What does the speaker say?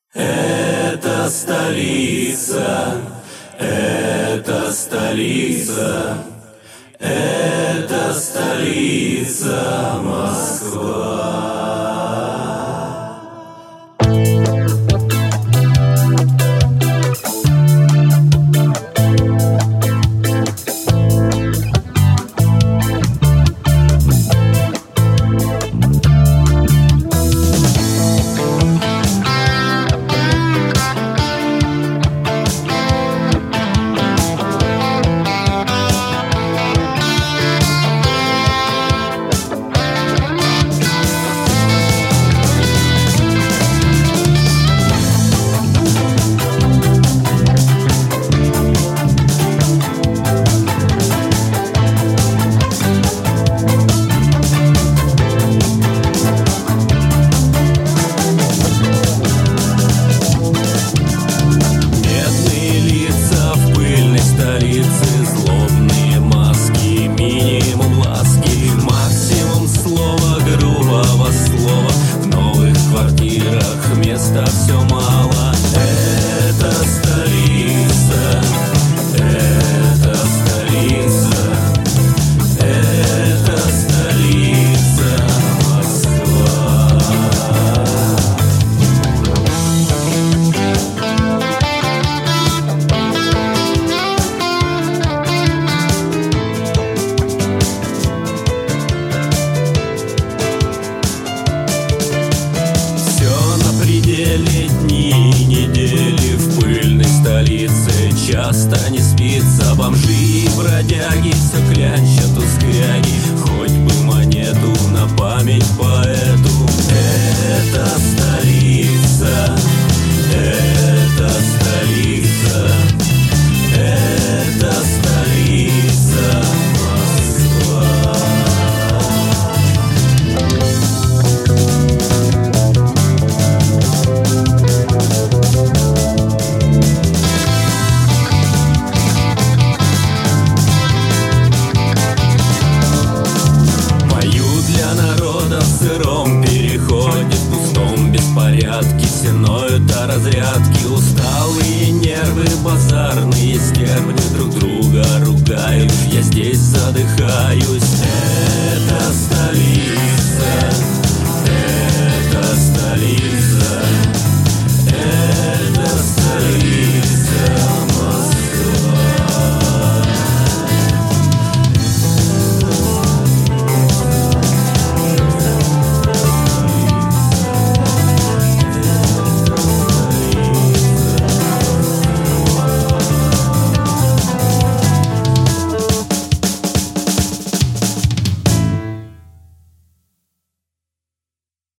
Это столица, это столица, это столица Москва. Злобные маски, минимум ласки, максимум слова, грубого слова. В новых квартирах места все мало. Это столица, это столица, это столица Москва. Дни и недели в пыльной столице часто не спится. Бомжи и бродяги все клянчат у скряги, хоть бы монету на память поэту. Это столица, это столица, это столица Москва. В сыром переходе, в пустом беспорядке все ноют о разрядке. Усталые нервы, базарные стервы друг друга ругают. Я здесь задыхаюсь. Это столица.